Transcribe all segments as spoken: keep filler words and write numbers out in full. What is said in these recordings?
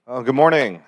Well, good morning.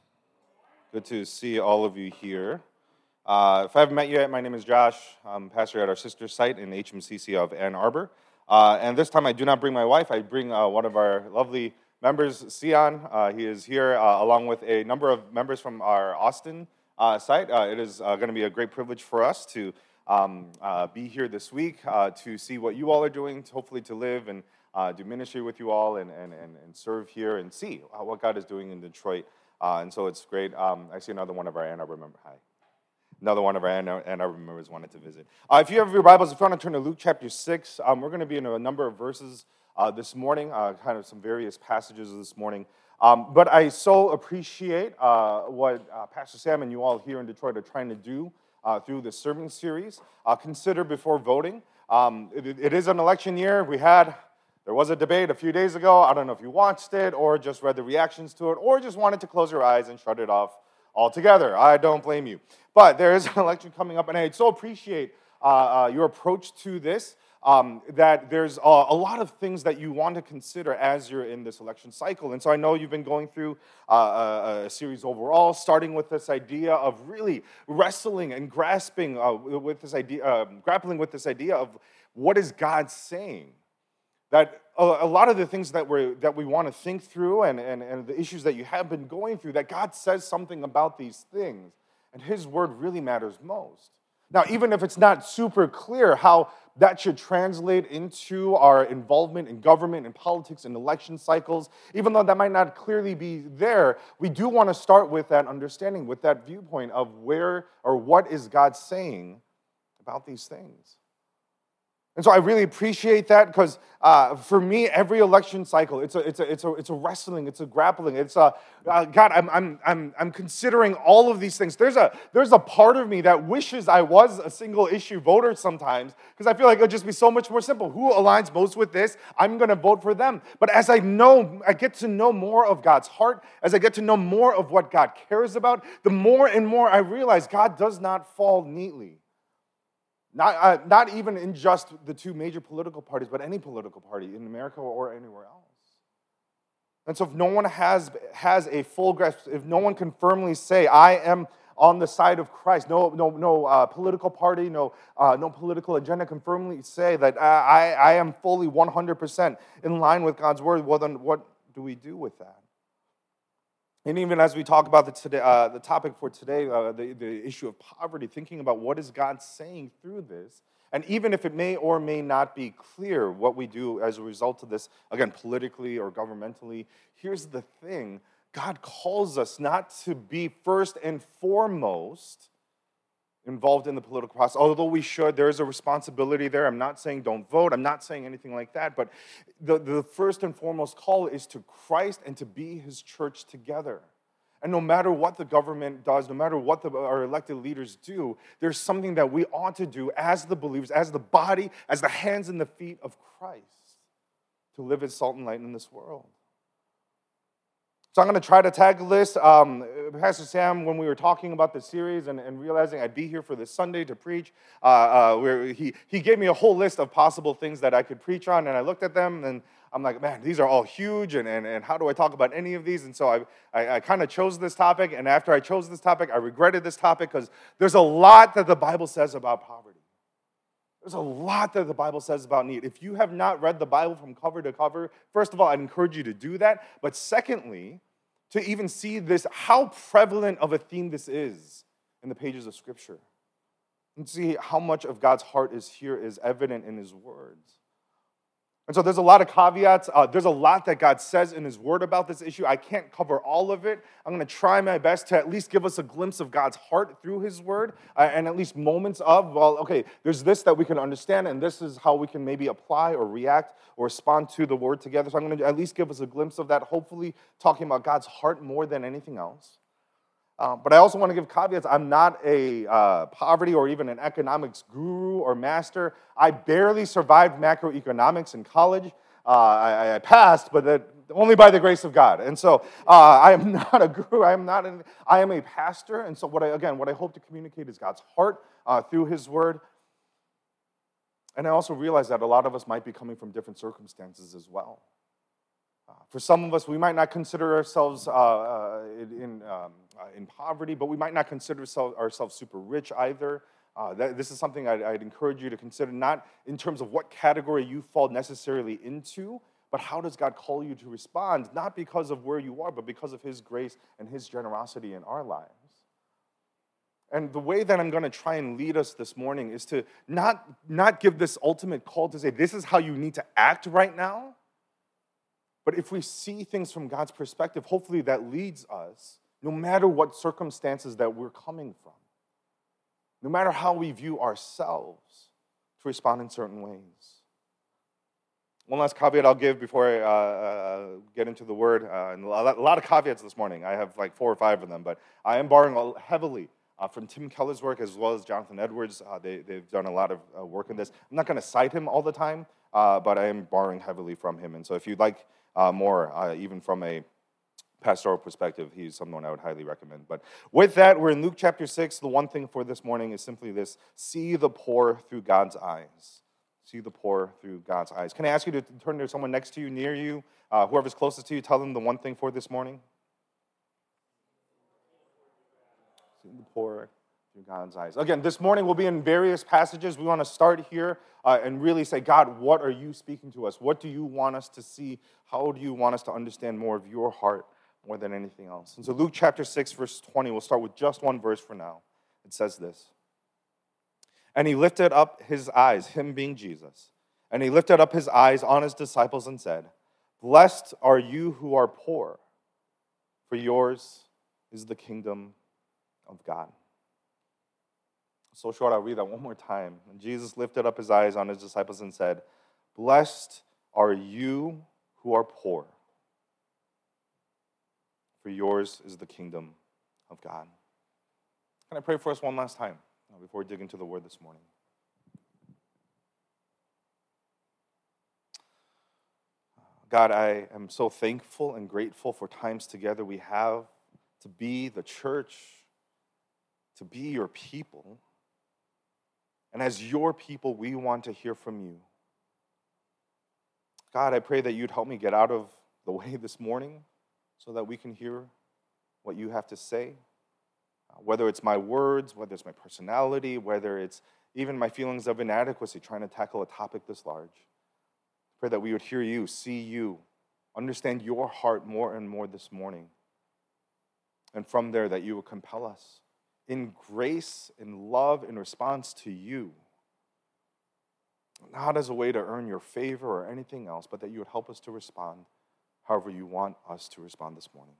Good to see all of you here. Uh, if I haven't met you yet, my name is Josh. I'm pastor at our sister site in H M C C of Ann Arbor. Uh, and this time I do not bring my wife. I bring uh, one of our lovely members, Sion. Uh, he is here uh, along with a number of members from our Austin uh, site. Uh, it is uh, going to be a great privilege for us to um, uh, be here this week uh, to see what you all are doing, to hopefully to live and uh, do ministry with you all and, and, and, and serve here and see uh, what God is doing in Detroit. Uh, and so it's great. Um, I see another one of our Ann Arbor members. Hi. Another one of our Ann Arbor members wanted to visit. Uh, if you have your Bibles, if you want to turn to Luke chapter six, um, we're going to be in a number of verses uh, this morning, uh, kind of some various passages this morning. Um, but I so appreciate uh, what uh, Pastor Sam and you all here in Detroit are trying to do uh, through this sermon series. Uh, consider before voting. Um, it, it is an election year. We had, there was a debate a few days ago. I don't know if you watched it or just read the reactions to it or just wanted to close your eyes and shut it off altogether. I don't blame you. But there is an election coming up, and I so appreciate uh, uh, your approach to this, um, that there's a, a lot of things that you want to consider as you're in this election cycle. And so I know you've been going through uh, a, a series overall, starting with this idea of really wrestling and grasping uh, with this idea, uh, grappling with this idea of what is God saying? That a, a lot of the things that we that we want to think through and, and, and the issues that you have been going through, that God says something about these things, and His word really matters most. Now, even if it's not super clear how that should translate into our involvement in government and politics and election cycles, even though that might not clearly be there, we do want to start with that understanding, with that viewpoint of where or what is God saying about these things. And so I really appreciate that because uh, for me, every election cycle, it's a, it's a, it's a, it's a wrestling, it's a grappling, it's a, uh, God, I'm, I'm, I'm, I'm considering all of these things. There's a, there's a part of me that wishes I was a single issue voter sometimes because I feel like it would just be so much more simple. Who aligns most with this? I'm going to vote for them. But as I know, I get to know more of God's heart, as I get to know more of what God cares about, the more and more I realize God does not fall neatly. Not, uh, not even in just the two major political parties, but any political party in America or anywhere else. And so if no one has, has a full grasp, if no one can firmly say, I am on the side of Christ, no, no, no uh, political party, no, uh, no political agenda can firmly say that I, I am fully one hundred percent in line with God's word, well then what do we do with that? And even as we talk about the, today, uh, the topic for today, uh, the, the issue of poverty, thinking about what is God saying through this, and even if it may or may not be clear what we do as a result of this, again, politically or governmentally, here's the thing. God calls us not to be first and foremost involved in the political process, although we should. There is a responsibility there. I'm not saying don't vote. I'm not saying anything like that. But the, the first and foremost call is to Christ and to be His church together. And no matter what the government does, no matter what the, our elected leaders do, there's something that we ought to do as the believers, as the body, as the hands and the feet of Christ, to live as salt and light in this world. So I'm going to try to tackle this. Um, Pastor Sam, when we were talking about the series and, and realizing I'd be here for this Sunday to preach, uh, uh, where he, he gave me a whole list of possible things that I could preach on, and I looked at them, and I'm like, man, these are all huge, and, and, and how do I talk about any of these? And so I, I, I kind of chose this topic, and after I chose this topic, I regretted this topic because there's a lot that the Bible says about poverty. There's a lot that the Bible says about need. If you have not read the Bible from cover to cover, first of all, I'd encourage you to do that. But secondly, to even see this, how prevalent of a theme this is in the pages of Scripture. And see how much of God's heart is here is evident in His words. And so there's a lot of caveats. Uh, there's a lot that God says in His word about this issue. I can't cover all of it. I'm going to try my best to at least give us a glimpse of God's heart through His word, uh, and at least moments of, well, okay, there's this that we can understand, and this is how we can maybe apply or react or respond to the word together. So I'm going to at least give us a glimpse of that, hopefully talking about God's heart more than anything else. Uh, but I also want to give caveats. I'm not a uh, poverty or even an economics guru or master. I barely survived macroeconomics in college. Uh, I, I passed, but that, only by the grace of God. And so uh, I am not a guru. I am not. An, I am a pastor. And so what I, again, what I hope to communicate is God's heart uh, through His word. And I also realize that a lot of us might be coming from different circumstances as well. Uh, for some of us, we might not consider ourselves uh, uh, in, in, um, uh, in poverty, but we might not consider ourselves, ourselves super rich either. Uh, that, this is something I'd, I'd encourage you to consider, not in terms of what category you fall necessarily into, but how does God call you to respond, not because of where you are, but because of his grace and his generosity in our lives. And the way that I'm going to try and lead us this morning is to not, not give this ultimate call to say, this is how you need to act right now. But if we see things from God's perspective, hopefully that leads us, no matter what circumstances that we're coming from, no matter how we view ourselves, to respond in certain ways. One last caveat I'll give before I uh, uh, get into the word, uh, and a lot, a lot of caveats this morning. I have like four or five of them, but I am borrowing heavily uh, from Tim Keller's work as well as Jonathan Edwards. Uh, they, they've done a lot of uh, work in this. I'm not going to cite him all the time, uh, but I am borrowing heavily from him. And so if you'd like uh, more, uh, even from a pastoral perspective, he's someone I would highly recommend. But with that, we're in Luke chapter six. The one thing for this morning is simply this: see the poor through God's eyes. See the poor through God's eyes. Can I ask you to turn to someone next to you, near you, uh, whoever's closest to you, tell them the one thing for this morning? See the poor through God's eyes. Again, this morning we'll be in various passages. We want to start here uh, and really say, God, what are you speaking to us? What do you want us to see? How do you want us to understand more of your heart more than anything else? And so Luke chapter six, verse twenty, we'll start with just one verse for now. It says this: And he lifted up his eyes, him being Jesus, and he lifted up his eyes on his disciples and said, Blessed are you who are poor, for yours is the kingdom of God. So short, I'll read that one more time. And Jesus lifted up his eyes on his disciples and said, Blessed are you who are poor, for yours is the kingdom of God. Can I pray for us one last time before we dig into the word this morning? God, I am so thankful and grateful for times together we have to be the church, to be your people. And as your people, we want to hear from you. God, I pray that you'd help me get out of the way this morning so that we can hear what you have to say. Whether it's my words, whether it's my personality, whether it's even my feelings of inadequacy trying to tackle a topic this large. Pray that we would hear you, see you, understand your heart more and more this morning. And from there, that you would compel us in grace, in love, in response to you. Not as a way to earn your favor or anything else, but that you would help us to respond however you want us to respond this morning.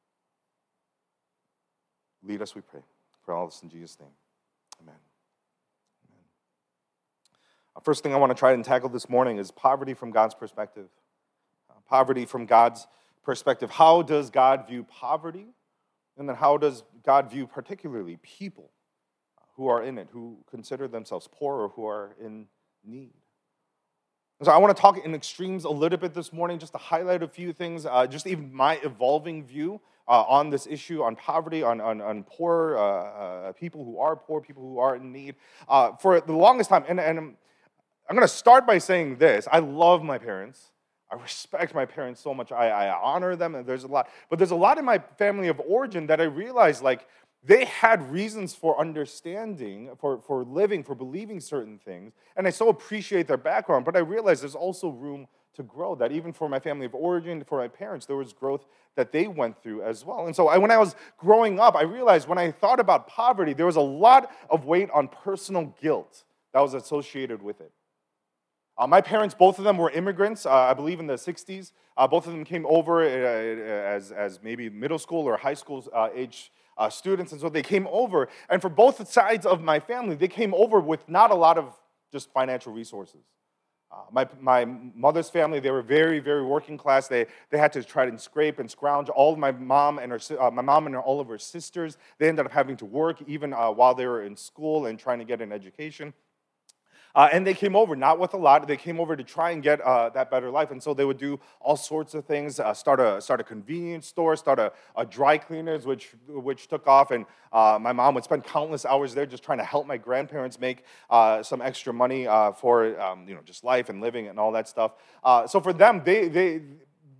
Lead us, we pray. For all this in Jesus' name. Amen. Amen. Uh, first thing I want to try and tackle this morning is poverty from God's perspective. Uh, poverty from God's perspective. How does God view poverty? And then how does God view particularly people who are in it, who consider themselves poor or who are in need? And so I want to talk in extremes a little bit this morning, just to highlight a few things, uh, just even my evolving view uh, on this issue, on poverty, on, on, on poor uh, uh, people who are poor, people who are in need. Uh, for the longest time, and, and I'm, I'm going to start by saying this: I love my parents. I respect my parents so much. I, I honor them, and there's a lot. But there's a lot in my family of origin that I realized, like, they had reasons for understanding, for, for living, for believing certain things. And I so appreciate their background. But I realized there's also room to grow, that even for my family of origin, for my parents, there was growth that they went through as well. And so I, when I was growing up, I realized when I thought about poverty, there was a lot of weight on personal guilt that was associated with it. Uh, my parents, both of them were immigrants, uh, I believe in the sixties. Uh, both of them came over uh, as, as maybe middle school or high school uh, age uh, students. And so they came over. And for both sides of my family, they came over with not a lot of just financial resources. Uh, my, my mother's family, they were very, very working class. They, they had to try and scrape and scrounge. All of my mom and her, uh, my mom and her, all of her sisters, they ended up having to work even uh, while they were in school and trying to get an education. Uh, and they came over, not with a lot. They came over to try and get uh, that better life. And so they would do all sorts of things, uh, start a start a convenience store, start a, a dry cleaners, which which took off. And uh, my mom would spend countless hours there just trying to help my grandparents make uh, some extra money uh, for um, you know just life and living and all that stuff. Uh, so for them, they they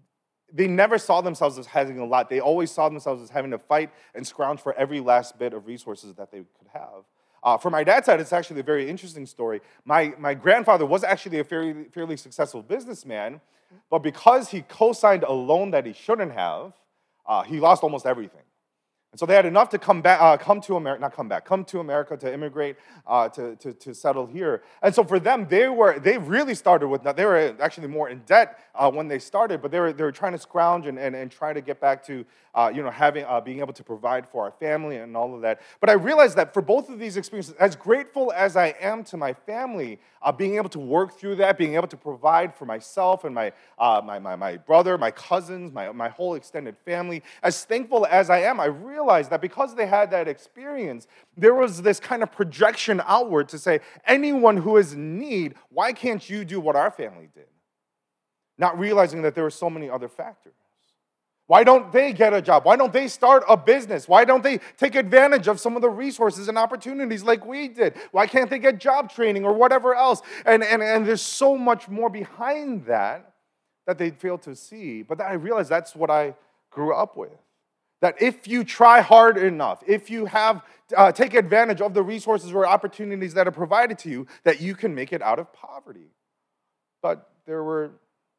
they never saw themselves as having a lot. They always saw themselves as having to fight and scrounge for every last bit of resources that they could have. Uh, for my dad's side, it's actually a very interesting story. My, my grandfather was actually a fairly, fairly successful businessman, but because he co-signed a loan that he shouldn't have, uh, he lost almost everything. And so they had enough to come back, uh, come to America, not come back, come to America to immigrate, uh, to, to, to settle here. And so for them, they were they really started with, they were actually more in debt uh, when they started, but they were they were trying to scrounge and, and, and try to get back to, uh, you know, having, uh, being able to provide for our family and all of that. But I realized that for both of these experiences, as grateful as I am to my family, uh, being able to work through that, being able to provide for myself and my, uh, my, my, my brother, my cousins, my, my whole extended family, as thankful as I am, I realized realized that because they had that experience, there was this kind of projection outward to say, anyone who is in need, why can't you do what our family did? Not realizing that there were so many other factors. Why don't they get a job? Why don't they start a business? Why don't they take advantage of some of the resources and opportunities like we did? Why can't they get job training or whatever else? And, and, and there's so much more behind that that they fail to see. But I realized that's what I grew up with. That if you try hard enough, if you have uh, take advantage of the resources or opportunities that are provided to you, that you can make it out of poverty. But there were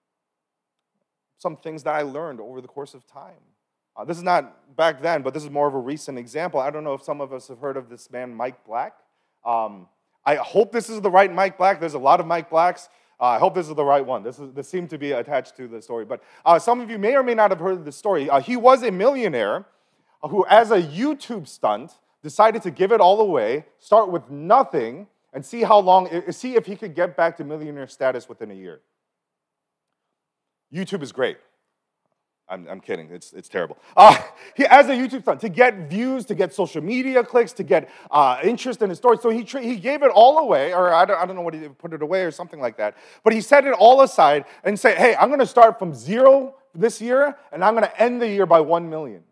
some things that I learned over the course of time. Uh, this is not back then, but this is more of a recent example. I don't know if some of us have heard of this man, Mike Black. Um, I hope this is the right Mike Black. There's a lot of Mike Blacks. Uh, I hope this is the right one. This, is, this seemed to be attached to the story. But uh, some of you may or may not have heard of this story. Uh, he was a millionaire who, as a YouTube stunt, decided to give it all away, start with nothing, and see how long, see if he could get back to millionaire status within a year. YouTube is great. I'm, I'm kidding. It's, it's terrible. Uh, he, as a YouTube stunt, to get views, to get social media clicks, to get uh, interest in his story. So he tra- he gave it all away, or I don't, I don't know what he did, put it away or something like that. But he set it all aside and said, hey, I'm going to start from zero this year, and I'm going to end the year by one million.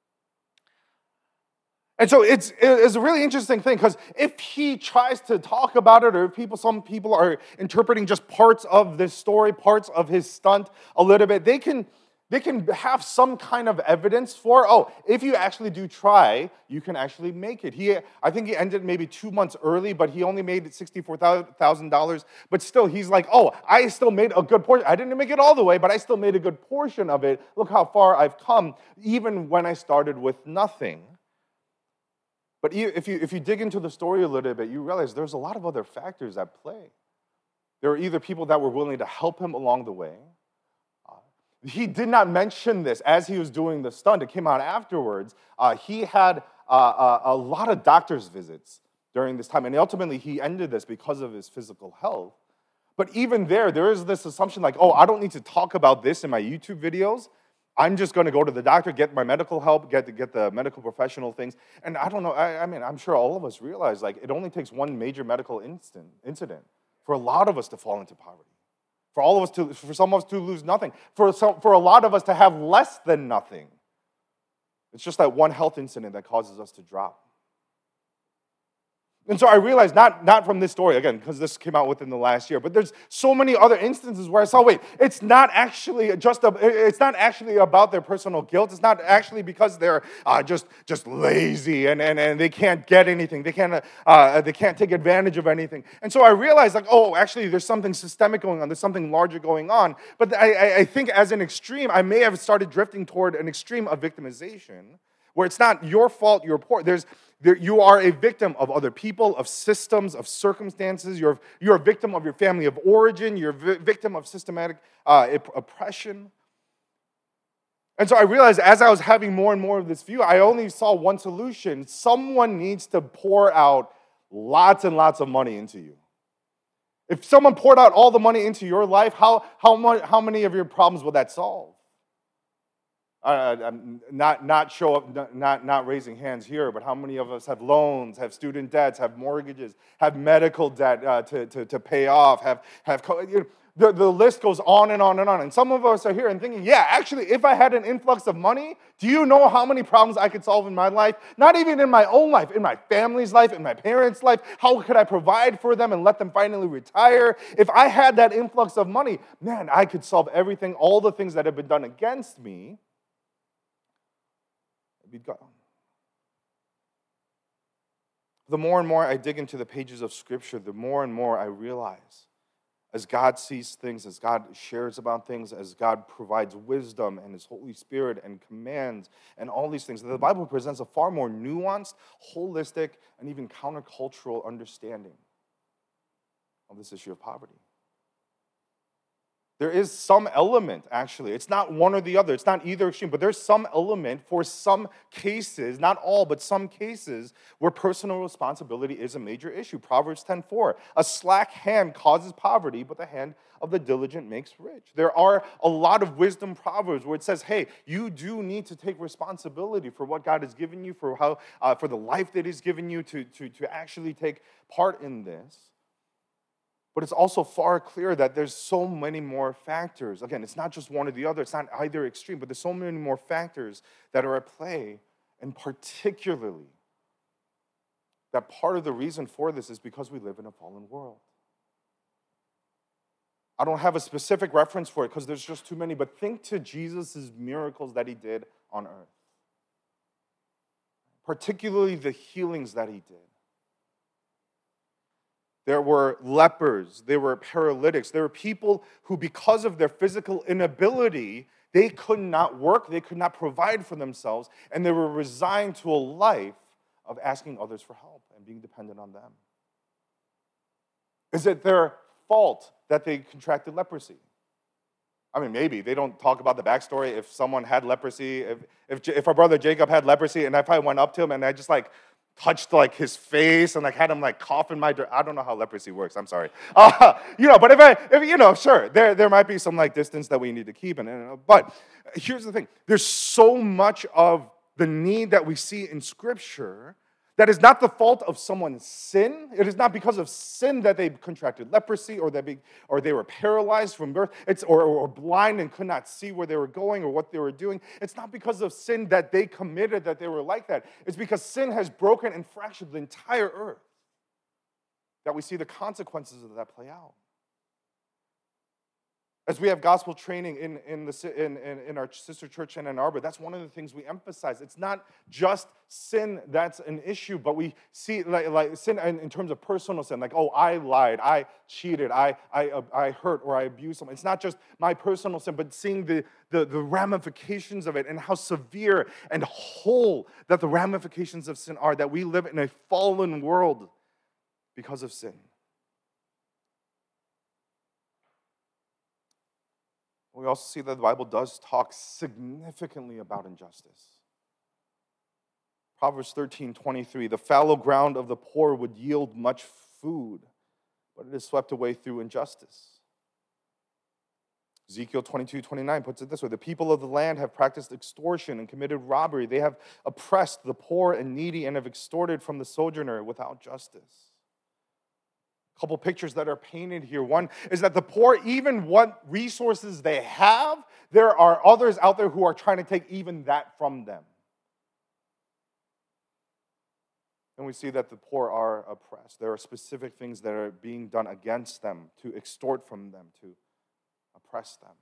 And so it's, it's a really interesting thing, because if he tries to talk about it, or if people, some people are interpreting just parts of this story, parts of his stunt a little bit, they can... They can have some kind of evidence for, oh, if you actually do try, you can actually make it. He, I think he ended maybe two months early, but he only made sixty-four thousand dollars. But still, he's like, oh, I still made a good portion. I didn't make it all the way, but I still made a good portion of it. Look how far I've come, even when I started with nothing. But if you, if you dig into the story a little bit, you realize there's a lot of other factors at play. There were either people that were willing to help him along the way. He did not mention this as he was doing the stunt. It came out afterwards. Uh, he had uh, a, a lot of doctor's visits during this time, and ultimately he ended this because of his physical health. But even there, there is this assumption like, oh, I don't need to talk about this in my YouTube videos. I'm just going to go to the doctor, get my medical help, get the, get the medical professional things. And I don't know, I, I mean, I'm sure all of us realize, like, it only takes one major medical instant, incident for a lot of us to fall into poverty. For all of us to, for some of us to lose nothing. For some, for a lot of us to have less than nothing. It's just that one health incident that causes us to drop. And so I realized, not, not from this story, again, because this came out within the last year, but there's so many other instances where I saw, wait, it's not actually just a, it's not actually about their personal guilt. It's not actually because they're uh, just, just lazy and, and, and they can't get anything. They can't, uh, they can't take advantage of anything. And so I realized, like, oh, actually, there's something systemic going on. There's something larger going on. But I, I think as an extreme, I may have started drifting toward an extreme of victimization, where it's not your fault you're poor. There's, there, you are a victim of other people, of systems, of circumstances. You're, you're a victim of your family of origin. You're a vi- victim of systematic uh, oppression. And so I realized as I was having more and more of this view, I only saw one solution. Someone needs to pour out lots and lots of money into you. If someone poured out all the money into your life, how, how, much, how many of your problems would that solve? Uh, I'm not not show up, not not raising hands here, but how many of us have loans, have student debts, have mortgages, have medical debt uh, to, to to pay off, have have you know, The, the list goes on and on and on. And some of us are here and thinking, yeah, actually, if I had an influx of money, do you know how many problems I could solve in my life? Not even in my own life, in my family's life, in my parents' life. How could I provide for them and let them finally retire? If I had that influx of money, man, I could solve everything, all the things that have been done against me. It'd be gone. The more and more I dig into the pages of Scripture, the more and more I realize, as God sees things, as God shares about things, as God provides wisdom and His Holy Spirit and commands and all these things, the Bible presents a far more nuanced, holistic, and even countercultural understanding of this issue of poverty. There is some element, actually. It's not one or the other. It's not either extreme, but there's some element for some cases, not all, but some cases, where personal responsibility is a major issue. Proverbs ten four, a slack hand causes poverty, but the hand of the diligent makes rich. There are a lot of wisdom proverbs where it says, hey, you do need to take responsibility for what God has given you, for how, uh, for the life that He's given you, to, to, to actually take part in this. But it's also far clearer that there's so many more factors. Again, it's not just one or the other. It's not either extreme, but there's so many more factors that are at play. And particularly, that part of the reason for this is because we live in a fallen world. I don't have a specific reference for it because there's just too many, but think to Jesus' miracles that He did on earth. Particularly the healings that He did. There were lepers, there were paralytics, there were people who, because of their physical inability, they could not work, they could not provide for themselves, and they were resigned to a life of asking others for help and being dependent on them. Is it their fault that they contracted leprosy? I mean, maybe. They don't talk about the backstory. If someone had leprosy, if, if, if our brother Jacob had leprosy, and if I went up to him and I just like, touched like his face and like had him like cough in my dirt. I don't know how leprosy works. I'm sorry. Uh, you know, but if I, if, you know, sure, there, there might be some like distance that we need to keep. And, and but here's the thing: there's so much of the need that we see in Scripture that is not the fault of someone's sin. It is not because of sin that they contracted leprosy or they, or they were paralyzed from birth. It's or, or blind and could not see where they were going or what they were doing. It's not because of sin that they committed that they were like that. It's because sin has broken and fractured the entire earth that we see the consequences of that play out. As we have gospel training in, in, the, in, in, in our sister church in Ann Arbor, that's one of the things we emphasize. It's not just sin that's an issue, but we see like, like sin in, in terms of personal sin, like, oh, I lied, I cheated, I, I, uh, I hurt, or I abused someone. It's not just my personal sin, but seeing the, the, the ramifications of it and how severe and whole that the ramifications of sin are, that we live in a fallen world because of sin. We also see that the Bible does talk significantly about injustice. Proverbs thirteen twenty-three, the fallow ground of the poor would yield much food, but it is swept away through injustice. Ezekiel twenty-two twenty-nine puts it this way, the people of the land have practiced extortion and committed robbery. They have oppressed the poor and needy and have extorted from the sojourner without justice. A couple pictures that are painted here. One is that the poor, even what resources they have, there are others out there who are trying to take even that from them. And we see that the poor are oppressed. There are specific things that are being done against them to extort from them, to oppress them.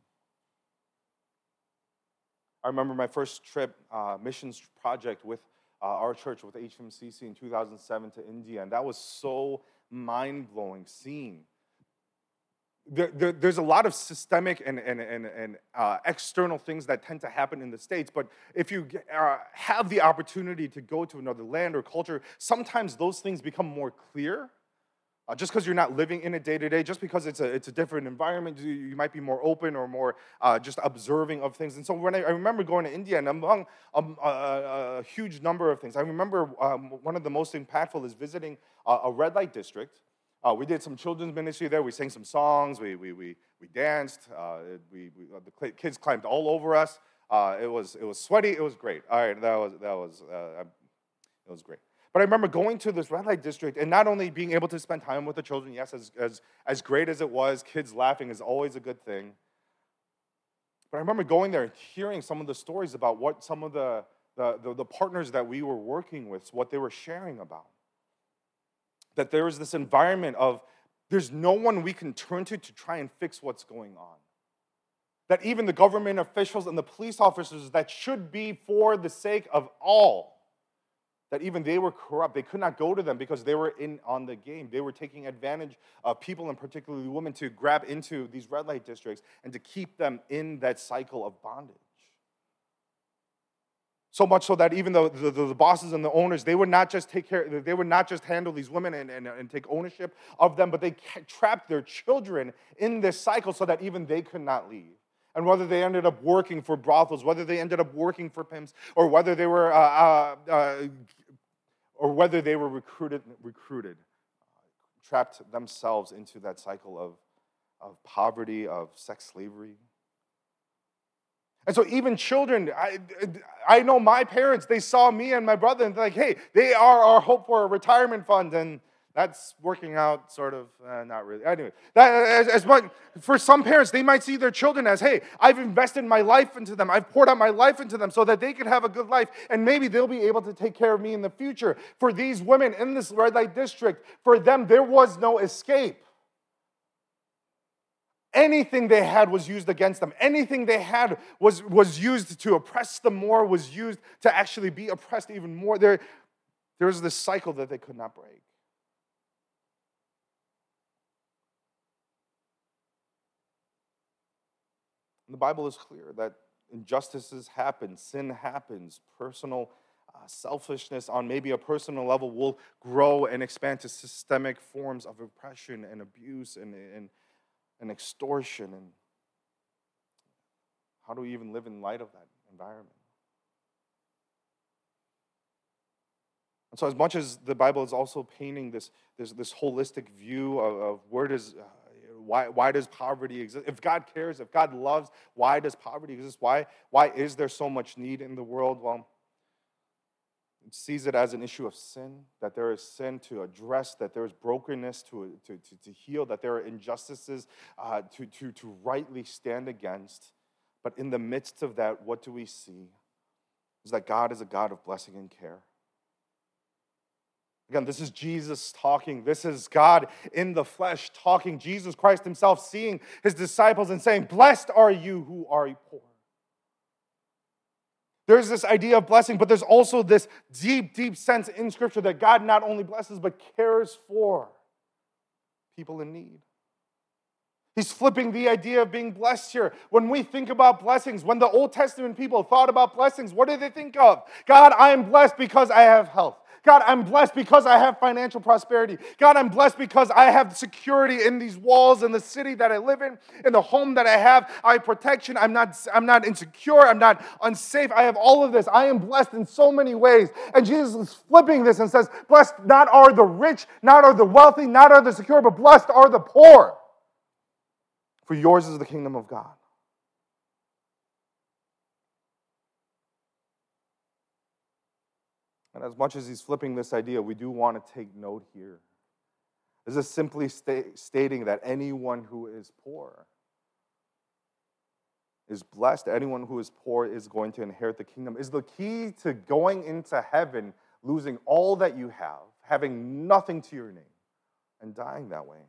I remember my first trip, uh, missions project with uh, our church, with H M C C in two thousand seven to India, and that was so mind-blowing scene. There, there, there's a lot of systemic and, and, and, and uh, external things that tend to happen in the States, but if you uh, have the opportunity to go to another land or culture, sometimes those things become more clear. Uh, just because you're not living in it day to day, just because it's a it's a different environment, you, you might be more open or more uh, just observing of things. And so when I, I remember going to India, and among um, a, a, a huge number of things, I remember um, one of the most impactful is visiting uh, a red light district. Uh, we did some children's ministry there. We sang some songs. We we we we danced. Uh, we, we the kids climbed all over us. Uh, it was it was sweaty. It was great. All right, that was that was uh, it was great. But I remember going to this red light district and not only being able to spend time with the children, yes, as, as, as great as it was, kids laughing is always a good thing. But I remember going there and hearing some of the stories about what some of the, the, the, the partners that we were working with, what they were sharing about. That there was this environment of there's no one we can turn to to try and fix what's going on. That even the government officials and the police officers that should be for the sake of all, that even they were corrupt. They could not go to them because they were in on the game. They were taking advantage of people, and particularly women, to grab into these red light districts and to keep them in that cycle of bondage. So much so that even though the, the, the bosses and the owners, they would not just take care, they would not just handle these women and, and, and take ownership of them, but they trapped their children in this cycle so that even they could not leave. And whether they ended up working for brothels, whether they ended up working for pimps, or whether they were, uh, uh, uh, or whether they were recruited, recruited, uh, trapped themselves into that cycle of, of poverty, of sex slavery. And so even children, I, I know my parents, they saw me and my brother and they're like, hey, they are our hope for a retirement fund. And that's working out sort of, uh, not really. Anyway, that, as, as much, for some parents, they might see their children as, hey, I've invested my life into them. I've poured out my life into them so that they can have a good life. And maybe they'll be able to take care of me in the future. For these women in this red light district, for them, there was no escape. Anything they had was used against them. Anything they had was, was used to oppress them more, was used to actually be oppressed even more. There, there was this cycle that they could not break. And the Bible is clear that injustices happen, sin happens, personal uh, selfishness on maybe a personal level will grow and expand to systemic forms of oppression and abuse and, and and extortion, and how do we even live in light of that environment? And so as much as the Bible is also painting this, this, this holistic view of, of where does, uh, why, why does poverty exist? If God cares, if God loves, why does poverty exist? Why, why is there so much need in the world? Well, it sees it as an issue of sin, that there is sin to address, that there is brokenness to, to, to, to heal, that there are injustices uh, to, to, to rightly stand against. But in the midst of that, what do we see? Is that God is a God of blessing and care. Again, this is Jesus talking. This is God in the flesh talking. Jesus Christ himself seeing his disciples and saying, blessed are you who are poor. There's this idea of blessing, but there's also this deep, deep sense in Scripture that God not only blesses, but cares for people in need. He's flipping the idea of being blessed here. When we think about blessings, when the Old Testament people thought about blessings, what did they think of? God, I am blessed because I have health. God, I'm blessed because I have financial prosperity. God, I'm blessed because I have security in these walls, in the city that I live in, in the home that I have. I have protection. I'm not, I'm not insecure. I'm not unsafe. I have all of this. I am blessed in so many ways. And Jesus is flipping this and says, blessed not are the rich, not are the wealthy, not are the secure, but blessed are the poor. For yours is the kingdom of God. And as much as he's flipping this idea, we do want to take note here. This is simply sta- stating that anyone who is poor is blessed. Anyone who is poor is going to inherit the kingdom. Is the key to going into heaven, losing all that you have, having nothing to your name, and dying that way.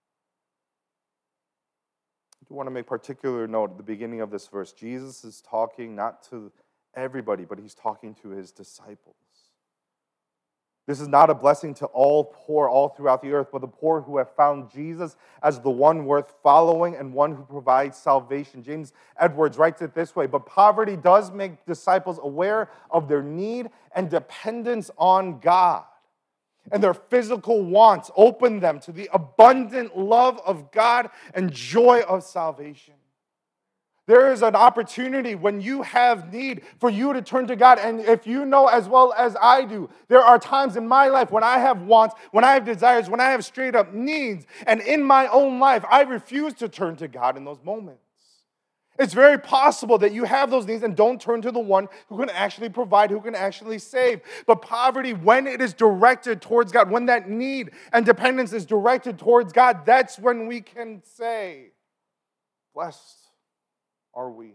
I do want to make particular note at the beginning of this verse. Jesus is talking not to everybody, but he's talking to his disciples. This is not a blessing to all poor all throughout the earth, but the poor who have found Jesus as the one worth following and one who provides salvation. James Edwards writes it this way, but poverty does make disciples aware of their need and dependence on God. And their physical wants open them to the abundant love of God and joy of salvation. There is an opportunity when you have need for you to turn to God. And if you know as well as I do, there are times in my life when I have wants, when I have desires, when I have straight up needs. And in my own life, I refuse to turn to God in those moments. It's very possible that you have those needs and don't turn to the one who can actually provide, who can actually save. But poverty, when it is directed towards God, when that need and dependence is directed towards God, that's when we can say, blessed are we.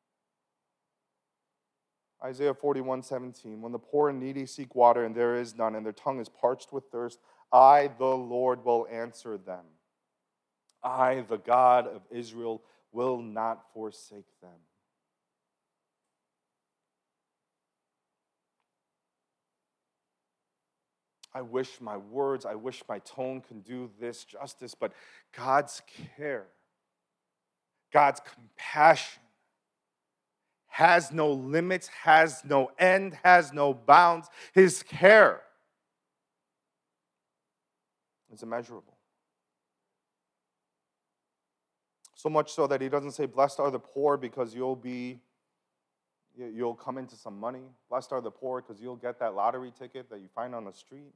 Isaiah forty-one seventeen, when the poor and needy seek water and there is none, and their tongue is parched with thirst, I, the Lord, will answer them. I, the God of Israel, will not forsake them. I wish my words, I wish my tone can do this justice, but God's care, God's compassion has no limits, has no end, has no bounds. His care is immeasurable. So much so that he doesn't say, blessed are the poor because you'll be, you'll come into some money. Blessed are the poor because you'll get that lottery ticket that you find on the street.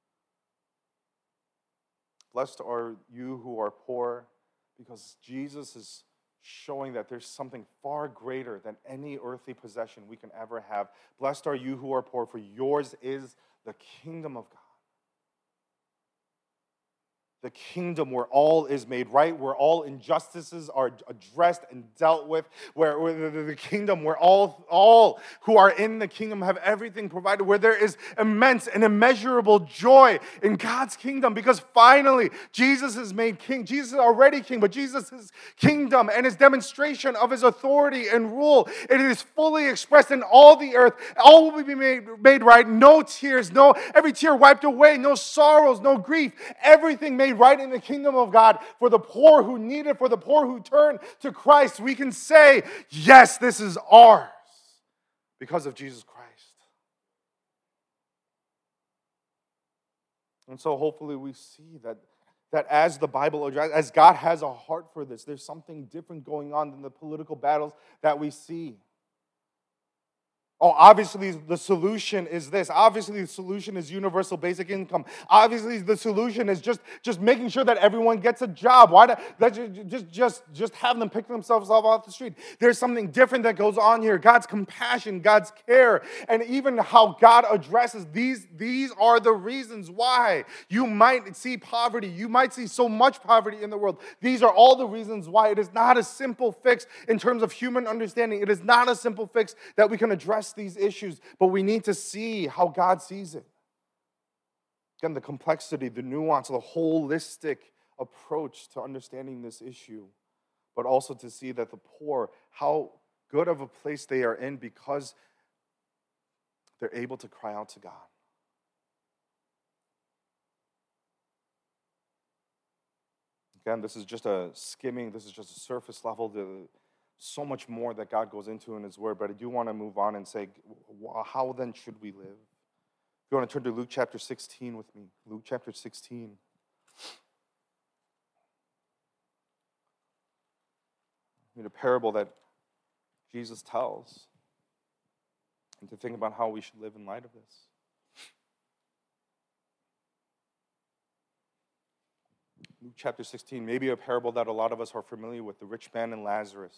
Blessed are you who are poor because Jesus is showing that there's something far greater than any earthly possession we can ever have. Blessed are you who are poor, for yours is the kingdom of God. The kingdom where all is made right, where all injustices are addressed and dealt with, where, where the, the kingdom where all, all who are in the kingdom have everything provided, where there is immense and immeasurable joy in God's kingdom, because finally Jesus is made king. Jesus is already king, but Jesus' kingdom and his demonstration of his authority and rule, it is fully expressed in all the earth. All will be made, made right. No tears, no every tear wiped away, no sorrows, no grief. Everything made right in the kingdom of God. For the poor who need it, for the poor who turn to Christ, we can say, yes, this is ours because of Jesus Christ. And so hopefully we see that, that as the Bible addresses, as God has a heart for this, there's something different going on than the political battles that we see. Oh, obviously the solution is this. Obviously the solution is universal basic income. Obviously the solution is just, just making sure that everyone gets a job. Why not just, just, just have them pick themselves up off the street? There's something different that goes on here. God's compassion, God's care, and even how God addresses these. These are the reasons why you might see poverty. You might see so much poverty in the world. These are all the reasons why it is not a simple fix in terms of human understanding. It is not a simple fix that we can address these issues, but we need to see how God sees it. Again, the complexity, the nuance, the holistic approach to understanding this issue, but also to see that the poor, how good of a place they are in because they're able to cry out to God. Again, this is just a skimming, this is just a surface level. The, So much more that God goes into in his word, but I do want to move on and say, how then should we live? If you want to turn to Luke chapter sixteen with me, Luke chapter sixteen. I mean, a parable that Jesus tells, and to think about how we should live in light of this. Luke chapter sixteen, maybe a parable that a lot of us are familiar with, the rich man and Lazarus.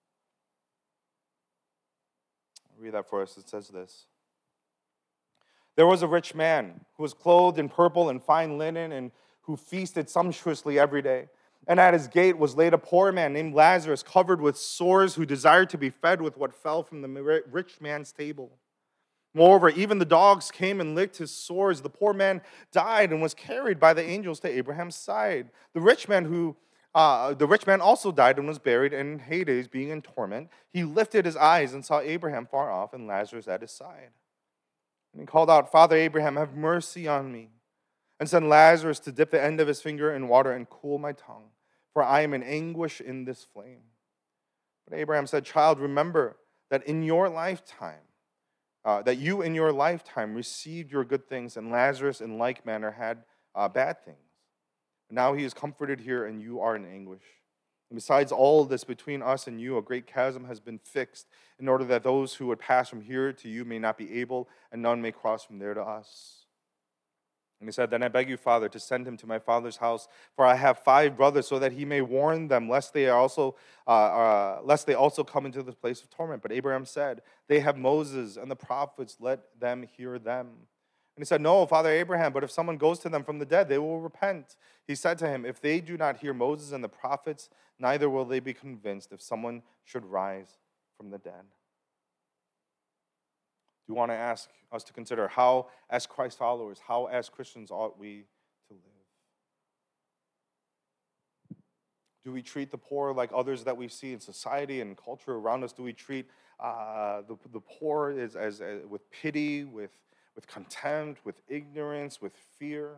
Read that for us. It says this. There was a rich man who was clothed in purple and fine linen and who feasted sumptuously every day. And at his gate was laid a poor man named Lazarus, covered with sores, who desired to be fed with what fell from the rich man's table. Moreover, even the dogs came and licked his sores. The poor man died and was carried by the angels to Abraham's side. The rich man who Uh, the rich man also died and was buried, and in Hades, being in torment, he lifted his eyes and saw Abraham far off and Lazarus at his side. And he called out, Father Abraham, have mercy on me, and send Lazarus to dip the end of his finger in water and cool my tongue, for I am in anguish in this flame. But Abraham said, Child, remember that in your lifetime, uh, that you in your lifetime received your good things, and Lazarus in like manner had uh, bad things. Now he is comforted here, and you are in anguish. And besides all this, between us and you, a great chasm has been fixed, in order that those who would pass from here to you may not be able, and none may cross from there to us. And he said, then I beg you, Father, to send him to my father's house, for I have five brothers, so that he may warn them, lest they are also, uh, uh, lest they also come into this place of torment. But Abraham said, they have Moses and the prophets, let them hear them. And he said, no, Father Abraham, but if someone goes to them from the dead, they will repent. He said to him, if they do not hear Moses and the prophets, neither will they be convinced if someone should rise from the dead. We want to ask us to consider how, as Christ followers, how, as Christians, ought we to live? Do we treat the poor like others that we see in society and culture around us? Do we treat uh, the, the poor as, as, as with pity, with, with contempt, with ignorance, with fear?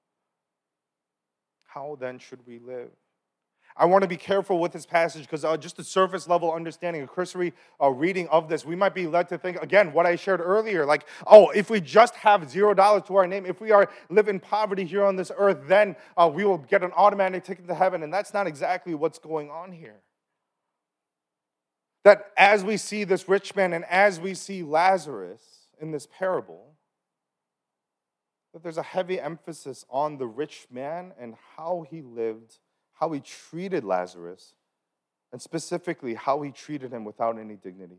How then should we live? I want to be careful with this passage because uh, just a surface level understanding, a cursory uh, reading of this, we might be led to think, again, what I shared earlier, like, oh, if we just have zero dollars to our name, if we are live in poverty here on this earth, then uh, we will get an automatic ticket to heaven, and that's not exactly what's going on here. That as we see this rich man and as we see Lazarus in this parable, that there's a heavy emphasis on the rich man and how he lived, how he treated Lazarus, and specifically how he treated him without any dignity.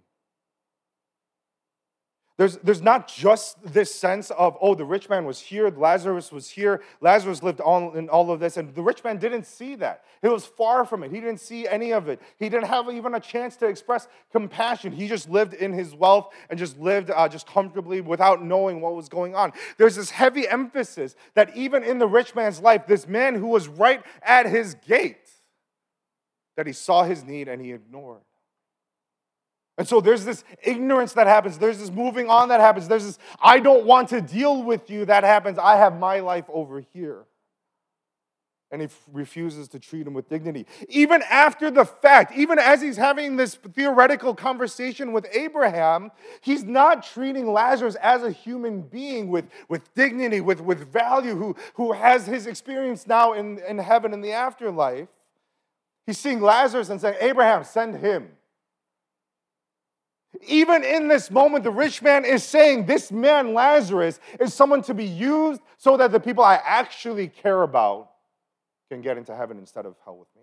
There's, there's not just this sense of, oh, the rich man was here, Lazarus was here, Lazarus lived all in all of this, and the rich man didn't see that. He was far from it. He didn't see any of it. He didn't have even a chance to express compassion. He just lived in his wealth and just lived uh, just comfortably without knowing what was going on. There's this heavy emphasis that even in the rich man's life, this man who was right at his gate, that he saw his need and he ignored. And so there's this ignorance that happens. There's this moving on that happens. There's this, I don't want to deal with you that happens. I have my life over here. And he f- refuses to treat him with dignity. Even after the fact, even as he's having this theoretical conversation with Abraham, he's not treating Lazarus as a human being with, with dignity, with, with value, who, who has his experience now in, in heaven in the afterlife. He's seeing Lazarus and saying, Abraham, send him. Even in this moment, the rich man is saying this man, Lazarus, is someone to be used so that the people I actually care about can get into heaven instead of hell with me.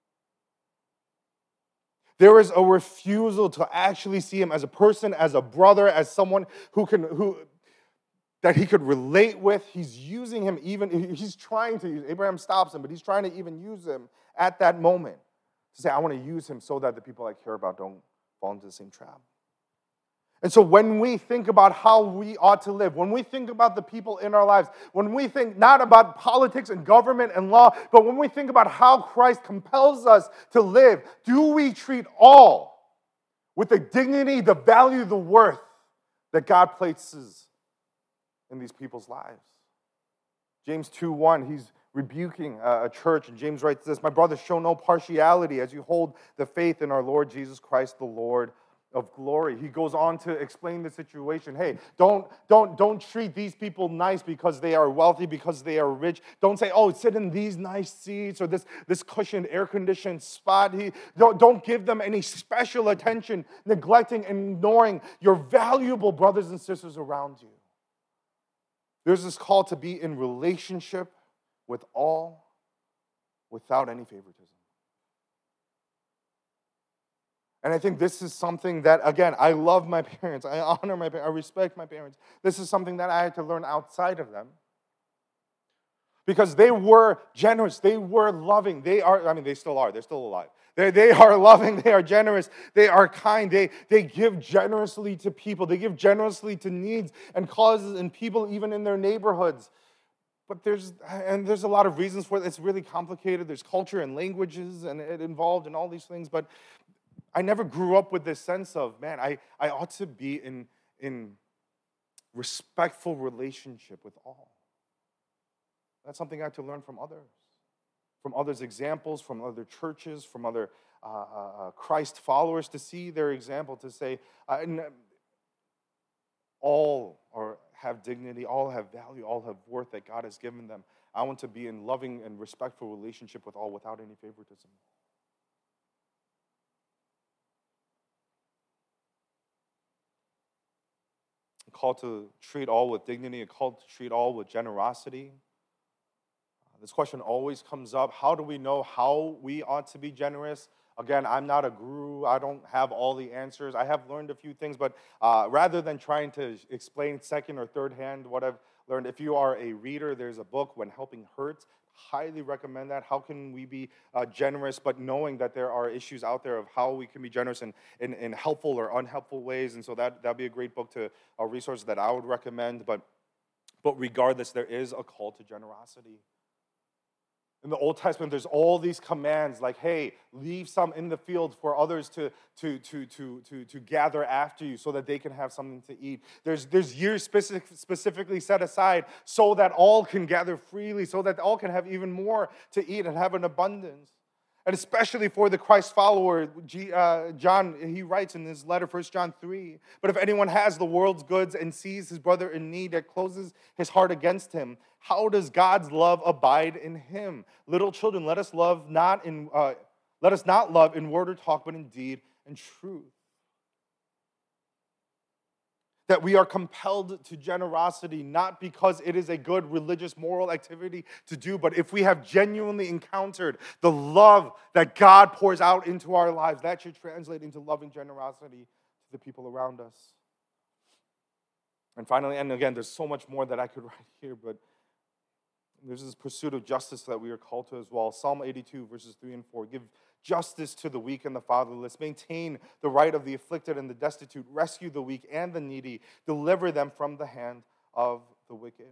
There is a refusal to actually see him as a person, as a brother, as someone who can, who that he could relate with. He's using him even, he's trying to use, Abraham stops him, but he's trying to even use him at that moment to say, I want to use him so that the people I care about don't fall into the same trap. And so when we think about how we ought to live, when we think about the people in our lives, when we think not about politics and government and law, but when we think about how Christ compels us to live, do we treat all with the dignity, the value, the worth that God places in these people's lives? James two one, he's rebuking a church, and James writes this, my brothers, show no partiality as you hold the faith in our Lord Jesus Christ, the Lord of glory. He goes on to explain the situation. Hey, don't, don't, don't treat these people nice because they are wealthy, because they are rich. Don't say, oh, sit in these nice seats or this, this cushioned, air-conditioned spot. He, don't, don't give them any special attention, neglecting and ignoring your valuable brothers and sisters around you. There's this call to be in relationship with all without any favoritism. And I think this is something that, again, I love my parents. I honor my parents. I respect my parents. This is something that I had to learn outside of them. Because they were generous. They were loving. They are, I mean, they still are. They're still alive. They, they are loving. They are generous. They are kind. They, they give generously to people. They give generously to needs and causes and people even in their neighborhoods. But there's, and there's a lot of reasons for it. It's really complicated. There's culture and languages and it involved and all these things. But I never grew up with this sense of, man, I, I ought to be in, in respectful relationship with all. That's something I had to learn from others, from others' examples, from other churches, from other uh, uh, Christ followers, to see their example, to say, uh, all are, have dignity, all have value, all have worth that God has given them. I want to be in loving and respectful relationship with all without any favoritism. call to treat all with dignity, a call to treat all with generosity. This question always comes up. How do we know how we ought to be generous? Again, I'm not a guru. I don't have all the answers. I have learned a few things, but uh, rather than trying to explain second or third hand what I've learned, if you are a reader, there's a book, When Helping Hurts. Highly recommend that. How can we be uh, generous, but knowing that there are issues out there of how we can be generous in, in, in helpful or unhelpful ways. And so that that'd be a great book to a resource that I would recommend. But but regardless, there is a call to generosity. In the Old Testament, there's all these commands like, hey, leave some in the field for others to, to, to, to, to, to gather after you so that they can have something to eat. There's, there's years specific, specifically set aside so that all can gather freely, so that all can have even more to eat and have an abundance. And especially for the Christ follower, G, uh, John, he writes in his letter, First John three, but if anyone has the world's goods and sees his brother in need, that closes his heart against him, how does God's love abide in him? Little children, let us love not in, uh, let us not love in word or talk, but in deed and truth. That we are compelled to generosity, not because it is a good religious moral activity to do, but if we have genuinely encountered the love that God pours out into our lives, that should translate into loving generosity to the people around us. And finally, and again, there's so much more that I could write here, but there's this pursuit of justice that we are called to as well. Psalm eighty-two, verses three and four, give justice to the weak and the fatherless, maintain the right of the afflicted and the destitute, rescue the weak and the needy, deliver them from the hand of the wicked.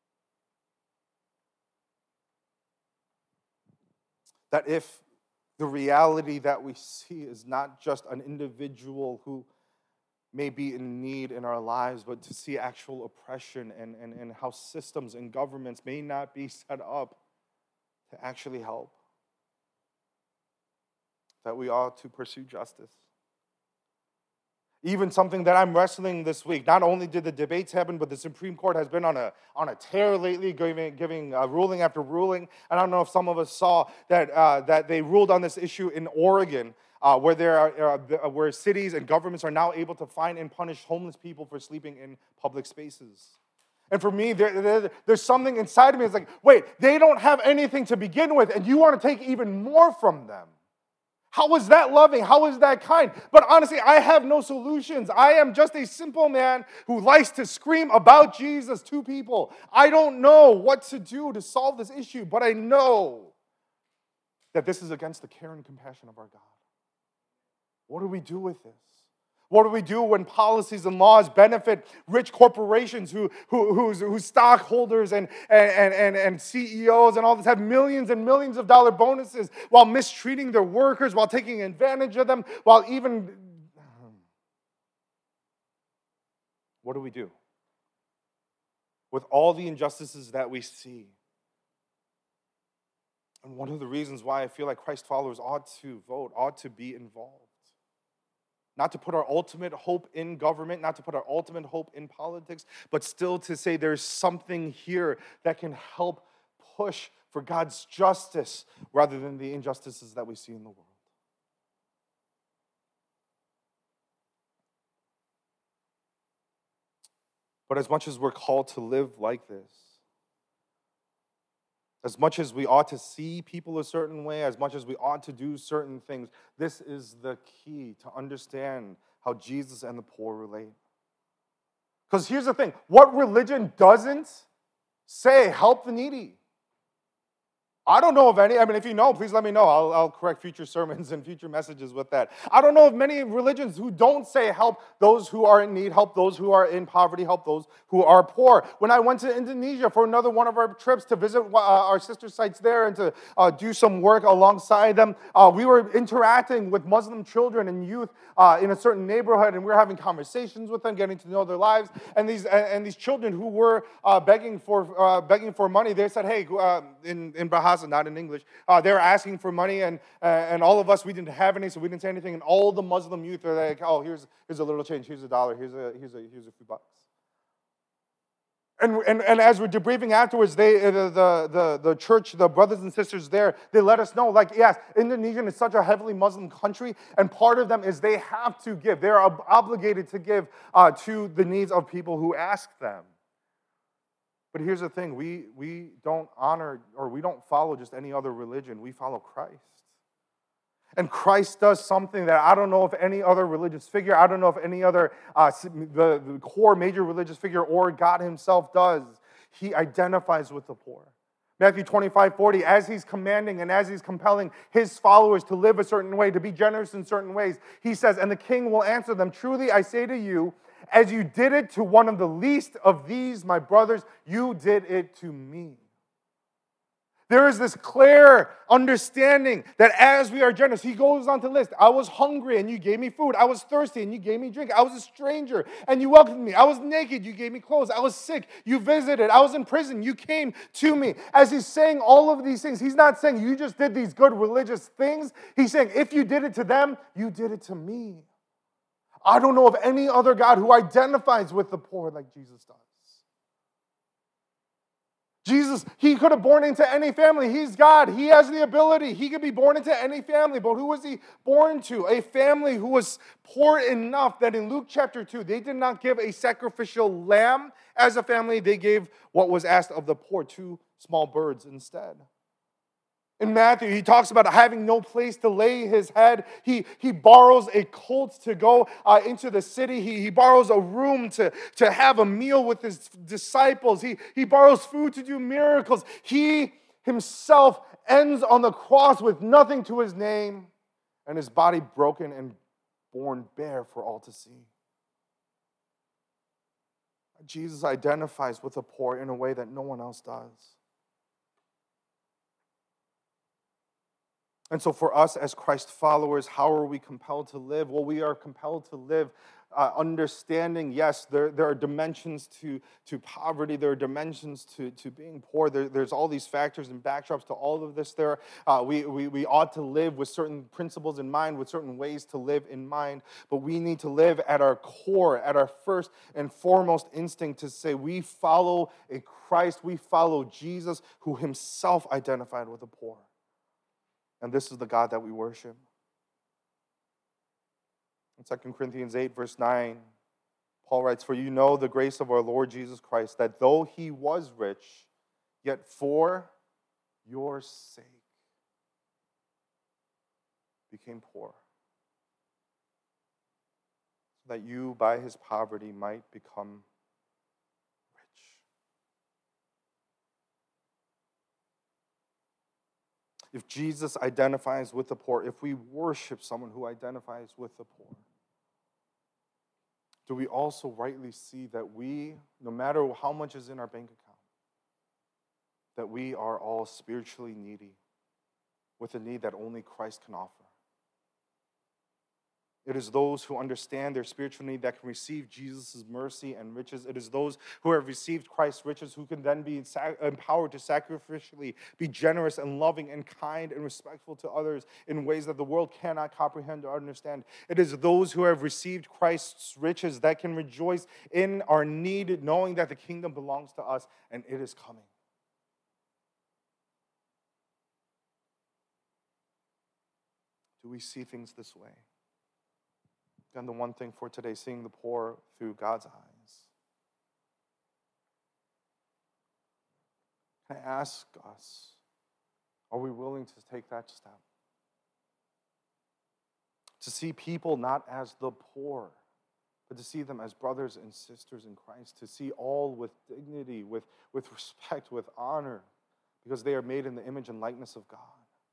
That if the reality that we see is not just an individual who may be in need in our lives, but to see actual oppression and, and, and how systems and governments may not be set up to actually help, that we ought to pursue justice. Even something that I'm wrestling this week, not only did the debates happen, but the Supreme Court has been on a, on a tear lately, giving, giving uh, ruling after ruling. And I don't know if some of us saw that, uh, that they ruled on this issue in Oregon, uh, where, there are, uh, where cities and governments are now able to fine and punish homeless people for sleeping in public spaces. And for me, there, there, there's something inside of me that's like, wait, they don't have anything to begin with, and you want to take even more from them. How is that loving? How is that kind? But honestly, I have no solutions. I am just a simple man who likes to scream about Jesus to people. I don't know what to do to solve this issue, but I know that this is against the care and compassion of our God. What do we do with this? What do we do when policies and laws benefit rich corporations who, who, whose, whose stockholders and, and, and, and C E Os and all this have millions and millions of dollar bonuses while mistreating their workers, while taking advantage of them, while even... What do we do with all the injustices that we see? And one of the reasons why I feel like Christ followers ought to vote, ought to be involved. Not to put our ultimate hope in government, not to put our ultimate hope in politics, but still to say there's something here that can help push for God's justice rather than the injustices that we see in the world. But as much as we're called to live like this, as much as we ought to see people a certain way, as much as we ought to do certain things, this is the key to understand how Jesus and the poor relate. Because here's the thing, what religion doesn't say help the needy? I don't know of any. I mean, if you know, please let me know. I'll, I'll correct future sermons and future messages with that. I don't know of many religions who don't say help those who are in need, help those who are in poverty, help those who are poor. When I went to Indonesia for another one of our trips to visit uh, our sister sites there and to uh, do some work alongside them, uh, we were interacting with Muslim children and youth uh, in a certain neighborhood, and we were having conversations with them, getting to know their lives. And these and these children who were uh, begging for uh, begging for money, they said, "Hey, uh, in in Bahasa." And not in English. Uh, they were asking for money, and uh, and all of us, we didn't have any, so we didn't say anything. And all the Muslim youth are like, "Oh, here's here's a little change. Here's a dollar. Here's a here's a here's a few bucks." And, and, and as we're debriefing afterwards, they, the, the, the, the church, the brothers and sisters there, they let us know, like, yes, Indonesia is such a heavily Muslim country, and part of them is they have to give. They're ob- obligated to give uh, to the needs of people who ask them. But here's the thing, we, we don't honor, or we don't follow just any other religion. We follow Christ. And Christ does something that I don't know if any other religious figure, I don't know if any other, uh, the, the core major religious figure or God himself does. He identifies with the poor. Matthew twenty-five forty, as he's commanding and as he's compelling his followers to live a certain way, to be generous in certain ways, he says, and the king will answer them, truly I say to you, as you did it to one of the least of these, my brothers, you did it to me. There is this clear understanding that as we are generous, he goes on to list, I was hungry and you gave me food. I was thirsty and you gave me drink. I was a stranger and you welcomed me. I was naked, you gave me clothes. I was sick, you visited. I was in prison, you came to me. As he's saying all of these things, he's not saying you just did these good religious things. He's saying if you did it to them, you did it to me. I don't know of any other God who identifies with the poor like Jesus does. Jesus, he could have born into any family. He's God. He has the ability. He could be born into any family. But who was he born to? A family who was poor enough that in Luke chapter two, they did not give a sacrificial lamb as a family. They gave what was asked of the poor, two small birds instead. In Matthew, he talks about having no place to lay his head. He, he borrows a colt to go uh, into the city. He, he borrows a room to, to have a meal with his disciples. He, he borrows food to do miracles. He himself ends on the cross with nothing to his name and his body broken and born bare for all to see. Jesus identifies with the poor in a way that no one else does. And so for us as Christ followers, how are we compelled to live? Well, we are compelled to live uh, understanding, yes, there, there are dimensions to, to poverty. There are dimensions to, to being poor. There, there's all these factors and backdrops to all of this. There, uh, we, we, we ought to live with certain principles in mind, with certain ways to live in mind. But we need to live at our core, at our first and foremost instinct to say we follow a Christ, we follow Jesus who himself identified with the poor. And this is the God that we worship. In Second Corinthians eight, verse nine, Paul writes, for you know the grace of our Lord Jesus Christ, that though he was rich, yet for your sake became poor, so that you by his poverty might become rich. If Jesus identifies with the poor, if we worship someone who identifies with the poor, do we also rightly see that we, no matter how much is in our bank account, that we are all spiritually needy with a need that only Christ can offer? It is those who understand their spiritual need that can receive Jesus' mercy and riches. It is those who have received Christ's riches who can then be empowered to sacrificially be generous and loving and kind and respectful to others in ways that the world cannot comprehend or understand. It is those who have received Christ's riches that can rejoice in our need, knowing that the kingdom belongs to us and it is coming. Do we see things this way? And the one thing for today, seeing the poor through God's eyes. Can I ask us, are we willing to take that step? To see people not as the poor, but to see them as brothers and sisters in Christ, to see all with dignity, with, with respect, with honor, because they are made in the image and likeness of God.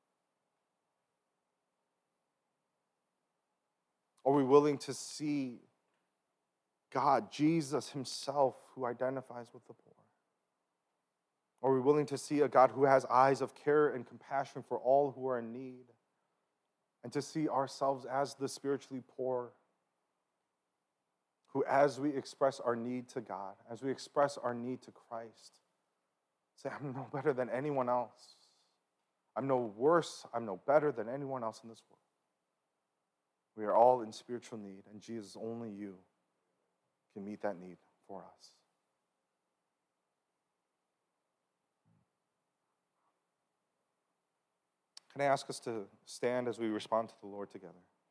Are we willing to see God, Jesus himself, who identifies with the poor? Are we willing to see a God who has eyes of care and compassion for all who are in need? And to see ourselves as the spiritually poor, who as we express our need to God, as we express our need to Christ, say, I'm no better than anyone else. I'm no worse, I'm no better than anyone else in this world. We are all in spiritual need, and Jesus, only you, can meet that need for us. Can I ask us to stand as we respond to the Lord together?